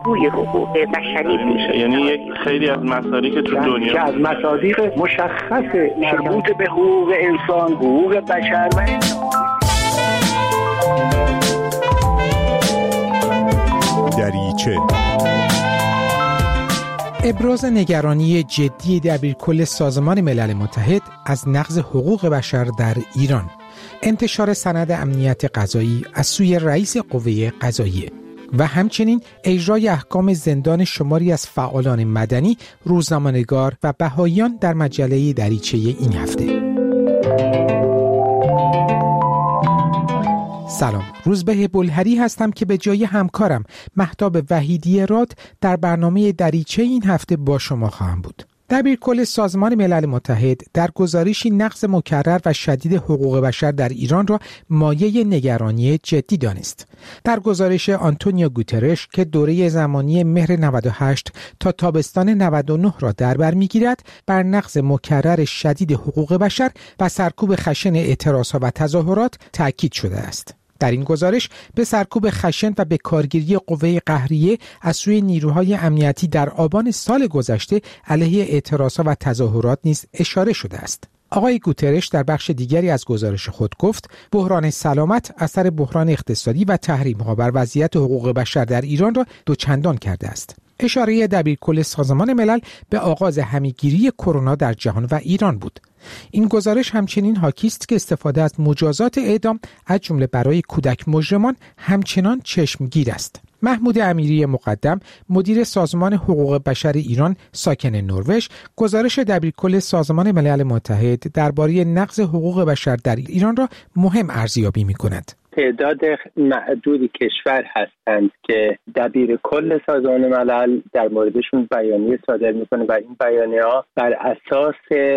توی حقوق بشری پیش. یعنی خیلی از مصادیق که تو دنیا که از مصادیق مشخص مربوط به حقوق انسان، حقوق بشر و دریچه. ابراز نگرانی جدی دبیرکل سازمان ملل متحد از نقض حقوق بشر در ایران. انتشار سند امنیت قضایی از سوی رئیس قوه قضاییه و همچنین اجرای احکام زندان شماری از فعالان مدنی، روزنامه‌نگار و بهائیان در مجله دریچه این هفته. سلام، روزبه بلهری هستم که به جای همکارم مهتاب وحیدی راد در برنامه دریچه این هفته با شما خواهم بود. دبیرکل سازمان ملل متحد در گزارشی نقض مکرر و شدید حقوق بشر در ایران را مایه نگرانی جدی دانست. در گزارش آنتونیو گوترش که دوره زمانی مهر 98 تا تابستان 99 را در بر می‌گیرد، بر نقض مکرر شدید حقوق بشر و سرکوب خشن اعتراضها و تظاهرات تأکید شده است. در این گزارش به سرکوب خشن و به کارگیری قوه قهریه از سوی نیروهای امنیتی در آبان سال گذشته علیه اعتراضها و تظاهرات نیز اشاره شده است. آقای گوترش در بخش دیگری از گزارش خود گفت بحران سلامت اثر بحران اقتصادی و تحریم‌ها بر وضعیت حقوق بشر در ایران را دوچندان کرده است. اشاره دبیرکل سازمان ملل به آغاز همه‌گیری کرونا در جهان و ایران بود. این گزارش همچنین حاکی است که استفاده از مجازات اعدام از جمله برای کودک مجرمان همچنان چشمگیر است. محمود امیری مقدم، مدیر سازمان حقوق بشر ایران ساکن نروژ، گزارش دبیرکل سازمان ملل متحد درباره نقض حقوق بشر در ایران را مهم ارزیابی می‌کند. تعداد معدودی کشور هستند که دبیرکل سازمان ملل در موردشون بیانیه صادر میکنه و این بیانیه‌ها بر اساس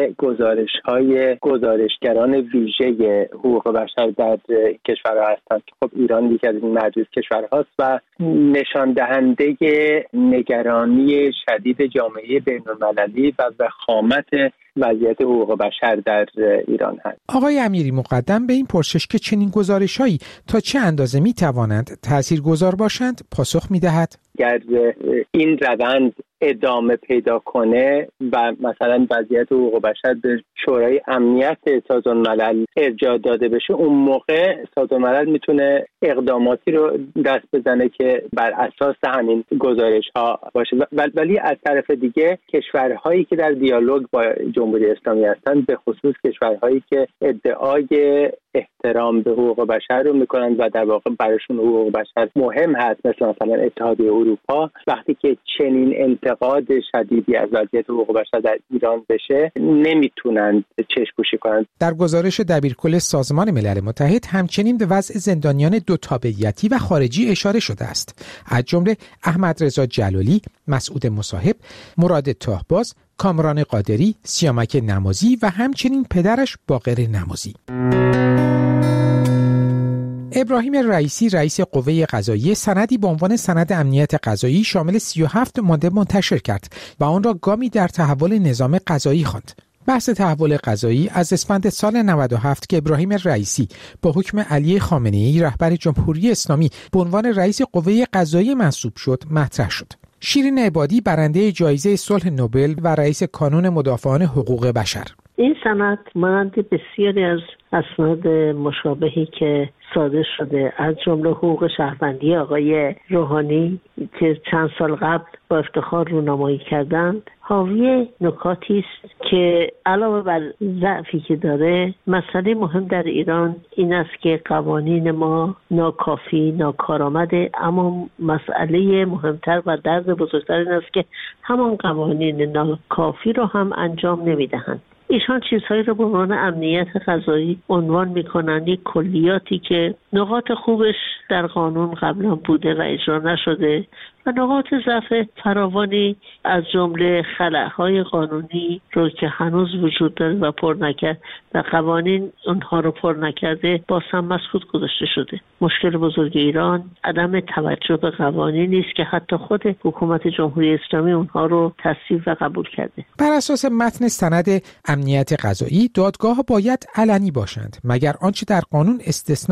گزارش‌های گزارشگران ویژه حقوق بشر در کشورها هستند که خب ایران یکی از این معدود کشورهاست و نشان دهنده نگرانی شدید جامعه بین‌المللی و وخامت وضعیت حقوق بشر در ایران هست. آقای امیری مقدم به این پرسش که چنین گزارش‌هایی تا چه اندازه می‌توانند تاثیرگذار باشند پاسخ می‌دهد. اگر این روند ادامه پیدا کنه و مثلا وضعیت حقوق بشر به شورای امنیت سازمان ملل ارجاع داده بشه، اون موقع سازمان ملل میتونه اقداماتی رو دست بزنه که بر اساس همین گزارش ها باشه. ولی از طرف دیگه کشورهایی که در دیالوگ با جمهوری اسلامی هستند، به خصوص کشورهایی که ادعای احترام به حقوق بشر رو میکنند و در واقع براشون حقوق بشر مهم هست، مثلا اتحادیه اروپا، وقتی که چنین انتقاد شدیدی از وضعیت حقوق بشر در ایران بشه نمیتونند چشم‌پوشی کنند. در گزارش دبیرکل سازمان ملل متحد همچنین به وضع زندانیان دو تابعیتی و خارجی اشاره شده است، از جمله احمد رضا جلالی، مسعود مصاحب، مراد طاهباز، کامران قادری، سیامک نمازی و همچنین پدرش باقر نمازی. ابراهیم رئیسی، رئیس قوه قضاییه، سندی به عنوان سند امنیت قضایی شامل 37 ماده منتشر کرد و آن را گامی در تحول نظام قضایی خواند. بحث تحول قضایی از اسفند سال 97 که ابراهیم رئیسی با حکم علی خامنه‌ای رهبر جمهوری اسلامی به عنوان رئیس قوه قضاییه منصوب شد مطرح شد. شیرین عبادی، برنده جایزه صلح نوبل و رئیس کانون مدافعان حقوق بشر: این سند مانند بسیاری از اسناد مشابهی که صادر شده از جمله حقوق شهروندی آقای روحانی که چند سال قبل با افتخار رونمایی کردند، حاوی نکاتی است که علاوه بر ضعفی که داره، مسئله مهم در ایران این است که قوانین ما ناکافی، ناکارآمده، اما مسئله مهمتر و درد بزرگتر این است که همان قوانین ناکافی رو هم انجام نمیدهند. ایشان چیزهایی رو به عنوان امنیت قضایی عنوان میکنند، یک کلیاتی که نقاط خوبش در قانون قبلا بوده و اجرا نشده و نقاط ضعف فراوانی از جمله خلأهای قانونی رو که هنوز وجود داره و پر نکرد و قوانین اونها رو پر نکرده باز هم مسکوت گذاشته شده. مشکل بزرگ ایران عدم توجه به قوانینی است که حتی خود حکومت جمهوری اسلامی اونها رو تصویب و قبول کرده. بر اساس متن سند امنیت قضایی، دادگاه باید علنی باشند مگر آنچه در قانون استثناء شده است.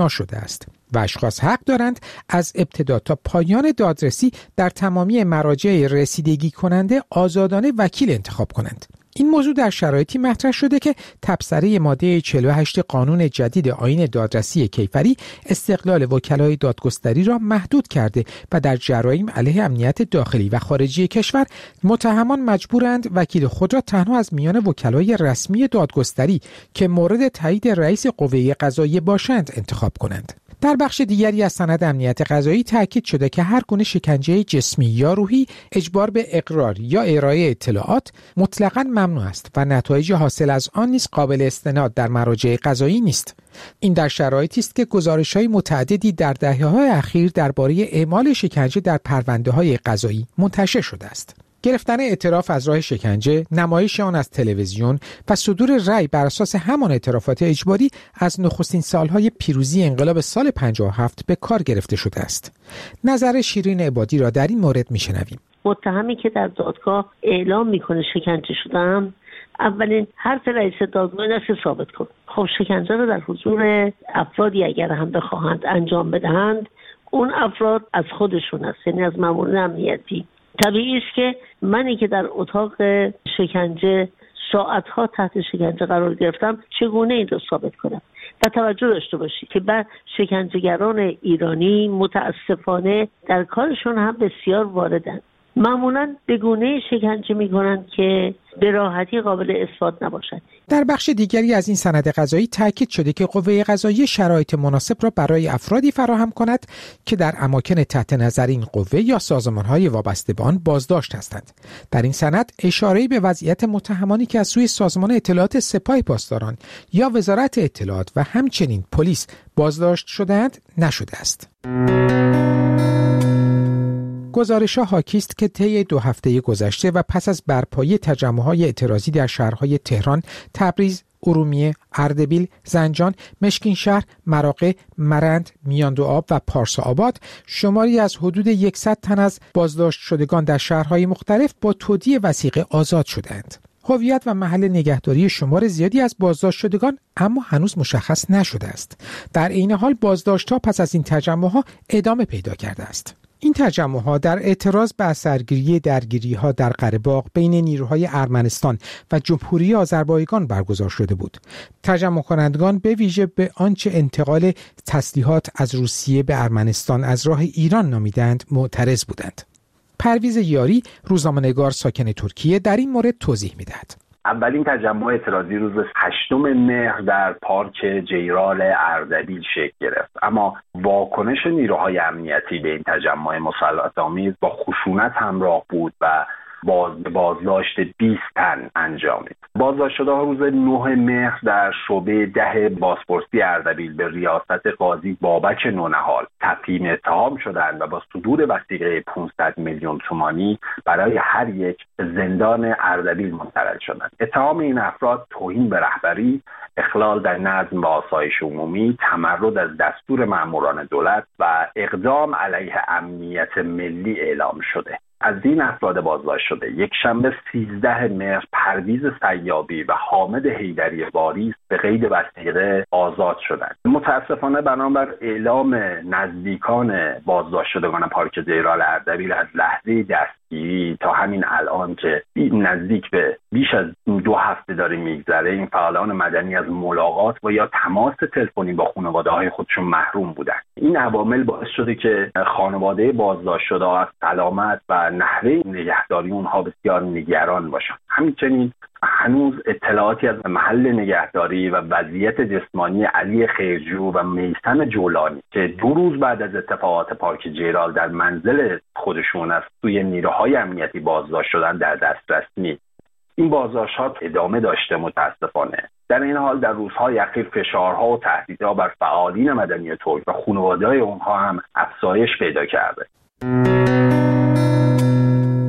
است و اشخاص حق دارند از ابتدا تا پایان دادرسی در تمامی مراجع رسیدگی کننده آزادانه وکیل انتخاب کنند. این موضوع در شرایطی مطرح شده که تبصره ماده 48 قانون جدید آیین دادرسی کیفری استقلال وکلای دادگستری را محدود کرده و در جرایم علیه امنیت داخلی و خارجی کشور متهمان مجبورند وکیل خود را تنها از میان وکلای رسمی دادگستری که مورد تایید رئیس قوه قضاییه باشند انتخاب کنند. در بخش دیگری از سند امنیت قضایی تاکید شده که هر گونه شکنجه جسمی یا روحی، اجبار به اقرار یا ارائه اطلاعات مطلقاً ممنوع است و نتایج حاصل از آن نیز قابل استناد در مراجع قضایی نیست. این در شرایطی است که گزارش‌های متعددی در دهه‌های اخیر درباره اعمال شکنجه در پرونده‌های قضایی منتشر شده است. گرفتن اعتراف از راه شکنجه، نمایش آن از تلویزیون و صدور رأی بر اساس همان اعترافات اجباری از نخستین سالهای پیروزی انقلاب سال 57 به کار گرفته شده است. نظر شیرین عبادی را در این مورد میشنویم. متهمی که در دادگاه اعلام میکنه شکنجه شدم، اولین حرف رئیس دادگاه این است که ثابت کن. خب شکنجه رو در حضور افرادی اگر هم بخواهند انجام بدهند، اون افراد از خودشون است، یعنی از مامورین امنیتی. طبیعی است که منی که در اتاق شکنجه ساعتها تحت شکنجه قرار گرفتم چگونه این را ثابت کنم. و توجه داشته باشید که بعد شکنجهگران ایرانی متاسفانه در کارشون هم بسیار واردند. معمولاً به گونه شکنجه می‌کنند که به راحتی قابل اثبات نباشد. در بخش دیگری از این سند قضایی تاکید شده که قوه قضاییه شرایط مناسب را برای افرادی فراهم کند که در اماکن تحت نظر این قوه یا سازمان‌های وابسته به آن بازداشت هستند. در این سند اشاره‌ای به وضعیت متهمانی که از سوی سازمان اطلاعات سپاه پاسداران یا وزارت اطلاعات و همچنین پلیس بازداشت شده‌اند نشده است. گزارش‌ها حاکی است که طی 2 هفته گذشته و پس از برپایی تجمع‌های اعتراضی در شهرهای تهران، تبریز، ارومیه، اردبیل، زنجان، مشکینشهر، مراغه، مرند، میاندوآب و پارسا-آباد شماری از حدود 100 تن از بازداشت شدگان در شهرهای مختلف با تودیع وثیقه آزاد شدند. هویت و محل نگهداری شمار زیادی از بازداشت شدگان اما هنوز مشخص نشده است. در این حال بازداشت‌ها پس از این تجمع‌ها ادامه پیدا کرده است. این تجمع‌ها در اعتراض به اثرگیری درگیری‌ها در قره‌باغ بین نیروهای ارمنستان و جمهوری آذربایجان برگزار شده بود. تجمع کنندگان به ویژه به آنچه انتقال تسلیحات از روسیه به ارمنستان از راه ایران نامیدند معترض بودند. پرویز یاری، روزنامه‌نگار ساکن ترکیه، در این مورد توضیح می‌دهد. اولین تجمع اعتراضی روز 8 مهر در پارک جیرال اردبیل شکل گرفت، اما واکنش نیروهای امنیتی به این تجمع مسلط‌آمیز با خشونت همراه بود و بازداشت 20 تن انجامید. بازداشت شده‌ها روز 9 مهر در شعبه 10 بازپرسی اردبیل به ریاست قاضی بابک نونهال تقدیم اتهام شدند و با صدور وثیقه 500 میلیون تومانی برای هر یک زندان اردبیل منتقل شدند. اتهام این افراد توهین به رهبری، اخلال در نظم و آسایش عمومی، تمرد از دستور ماموران دولت و اقدام علیه امنیت ملی اعلام شده. از این افراد بازداشت شده یکشنبه 13 مهر پرویز سیابی و حامد حیدری واریس به قید وثیقه آزاد شدند. متاسفانه بنابر اعلام نزدیکان بازداشت شدگان پارک جیرال اردبیل از لحظه دستگیری تا همین الان که نزدیک به بیش از 2 هفته داره میگذره، این فعالان مدنی از ملاقات و یا تماس تلفنی با خانواده‌های خودشون محروم بودند. این عوامل باعث شده که خانواده بازداشت شده از سلامت و نحوه نگهداری اونها بسیار نگران باشن. همچنین هنوز اطلاعاتی از محل نگهداری و وضعیت جسمانی علی خیرجو و میثم جولانی که 2 روز بعد از اتفاقات پارک جیرال در منزل خودشون از سوی نیروهای امنیتی بازداشت شدن در دسترس نیست. این بازداشت‌ها ادامه داشته متاسفانه. در این حال در روزهای اخیر فشارها و تهدیدها بر فعالین مدنی ترک و خانواده‌های اونها هم افزایش پیدا کرده.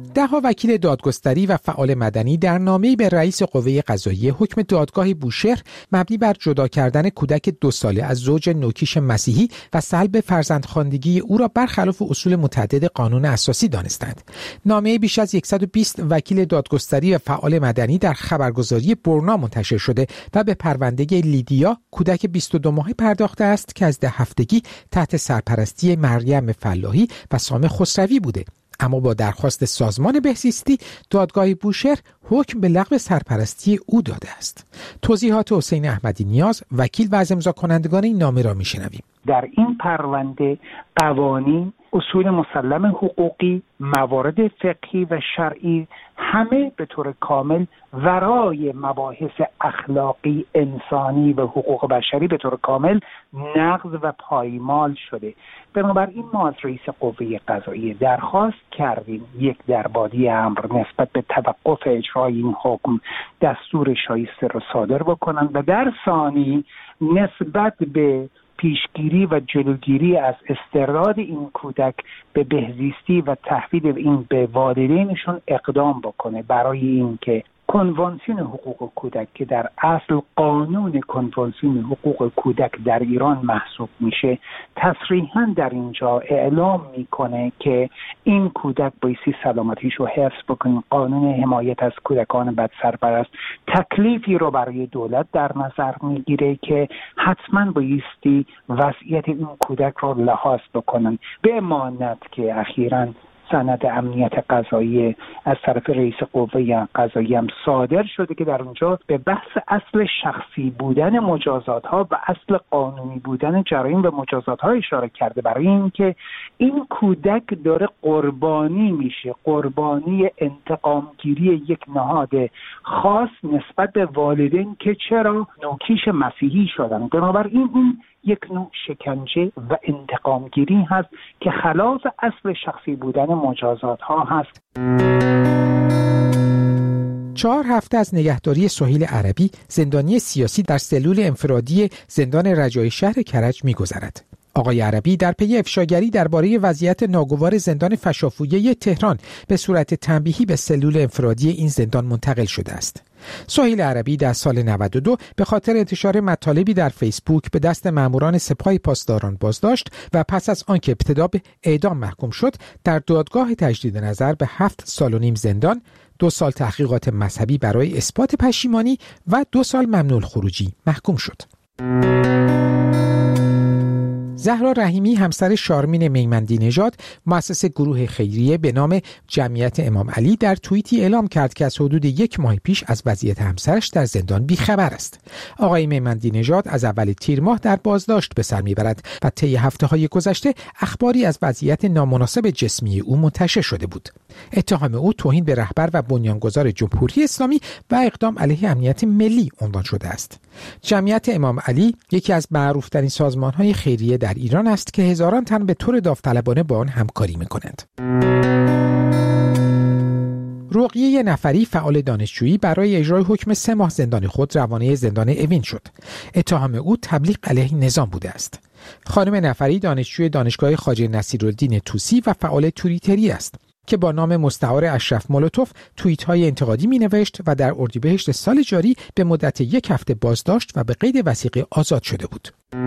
10 وکیل دادگستری و فعال مدنی در نامه‌ای به رئیس قوه قضاییه حکم دادگاه بوشهر مبنی بر جدا کردن کودک 2 ساله از زوج نوکیش مسیحی و سلب فرزندخواندگی او را برخلاف اصول متعدد قانون اساسی دانستند. نامه بیش از 120 وکیل دادگستری و فعال مدنی در خبرگزاری برنا منتشر شده و به پرونده لیدیا کودک 22 ماهه پرداخته است که از 10 هفتگی تحت سرپرستی مریم فلاحی و سام خسروی بوده. اما با درخواست سازمان بهزیستی دادگاه بوشهر حکم به لغو سرپرستی او داده است. توضیحات حسین احمدی نیاز وکیل و از امضا کنندگان این نامه را میشنویم. در این پرونده قوانین، اصول مسلم حقوقی، موارد فقهی و شرعی همه به طور کامل ورای مباحث اخلاقی، انسانی و حقوق بشری به طور کامل نقض و پایمال شده. بنابراین ما از رئیس قوه قضاییه درخواست کردیم یک دربادی امر نسبت به توقف اجرای این حکم دستور شایسته را صادر بکنند و در ثانی نسبت به پیشگیری و جلوگیری از استرداد این کودک به بهزیستی و تحویل این به والدینشون اقدام بکنه برای اینکه کنوانسیون حقوق کودک که در اصل قانون کنوانسیون حقوق کودک در ایران محسوب میشه تصریحاً در اینجا اعلام میکنه که این کودک بایستی سلامتیشو حفظ بکنه. قانون حمایت از کودکان بدسرپرست تکلیفی رو برای دولت در نظر میگیره که حتما بایستی وضعیت این کودک رو لحاظ بکنن. به امانت که اخیراً سند امنیت قضایی از طرف رئیس قوه قضاییه هم صادر شده که در اونجا به بحث اصل شخصی بودن مجازات ها و اصل قانونی بودن جرایم و مجازات ها اشاره کرده، برای اینکه این کودک داره قربانی میشه، قربانی انتقامگیری یک نهاد خاص نسبت به والدین که چرا نوکیش مسیحی شدن. بنابراین این یک نوع شکنجه و انتقامگیری هست که خلاف اصل شخصی بودن مجازات ها هست. 4 هفته از نگهداری سهیل عربی، زندانی سیاسی در سلول انفرادی زندان رجایی شهر کرج می‌گذرد. آقای عربی در پی افشاگری درباره وضعیت ناگوار زندان فشافویه تهران به صورت تنبیهی به سلول انفرادی این زندان منتقل شده است. سهیل عربی در سال 92 به خاطر انتشار مطالبی در فیسبوک به دست ماموران سپاه پاسداران بازداشت و پس از آنکه ابتدا به اعدام محکوم شد، در دادگاه تجدید نظر به 7 سال و نیم زندان، 2 سال تحقیقات مذهبی برای اثبات پشیمانی و 2 سال ممنوع الخروجی محکوم شد. زهرا رحیمی همسر شارمین میمندی نژاد مؤسس گروه خیریه به نام جمعیت امام علی در توییتی اعلام کرد که از حدود 1 ماه پیش از وضعیت همسرش در زندان بیخبر است. آقای میمندی نژاد از اول تیر ماه در بازداشت به سر میبرد و طی هفته‌های گذشته اخباری از وضعیت نامناسب جسمی او منتشر شده بود. اتهام او توهین به رهبر و بنیانگذار جمهوری اسلامی و اقدام علیه امنیت ملی عنوان شده است. جمعیت امام علی یکی از معروف‌ترین سازمان‌های خیریه در ایران است که هزاران تن به طور داوطلبانه با آن همکاری می‌کنند. رقیه نفری فعال دانشجویی برای اجرای حکم 3 ماه زندان خود روانه زندان اوین شد. اتهام او تبلیغ علیه نظام بوده است. خانم نفری دانشجوی دانشگاه خواجه نصیرالدین طوسی و فعال توییتری است که با نام مستعار اشرف مولوتوف توییت‌های انتقادی می‌نوشت و در اردیبهشت سال جاری به مدت 1 هفته بازداشت و به قید وثیقه آزاد شده بود.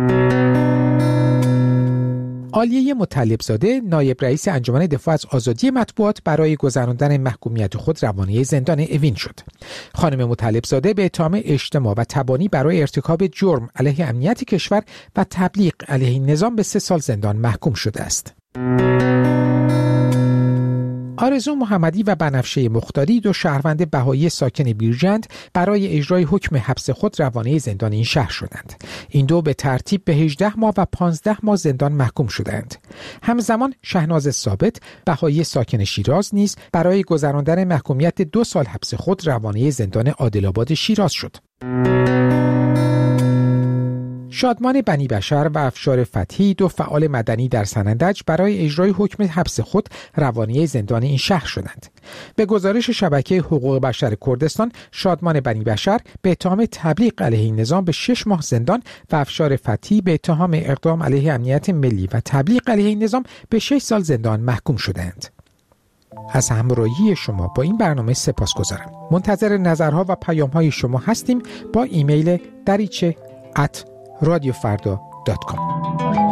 عالیه مطلبزاده نایب رئیس انجمن دفاع از آزادی مطبوعات برای گذراندن محکومیت خود روانه زندان اوین شد. خانم مطلبزاده به اتهام اجتماع و تبانی برای ارتکاب جرم علیه امنیت کشور و تبلیغ علیه نظام به 3 سال زندان محکوم شده است. آرزو محمدی و بنفشه مختاری 2 شهروند بهایی ساکن بیرجند برای اجرای حکم حبس خود روانه زندان این شهر شدند. این 2 به ترتیب به 18 ماه و 15 ماه زندان محکوم شدند. همزمان شهناز ثابت بهایی ساکن شیراز نیز برای گذراندن محکومیت 2 سال حبس خود روانه زندان عادل‌آباد شیراز شد. شادمان بنی بشر و افشار فتحی 2 فعال مدنی در سنندج برای اجرای حکم حبس خود روانه زندان این شهر شدند. به گزارش شبکه حقوق بشر کردستان، شادمان بنی بشر به اتهام تبلیغ علیه این نظام به 6 ماه زندان و افشار فتحی به اتهام اقدام علیه امنیت ملی و تبلیغ علیه این نظام به 6 سال زندان محکوم شدند. از همراهی شما با این برنامه سپاسگزارم. منتظر نظرها و پیام‌های شما هستیم با ایمیل dariche@radiofarda.com.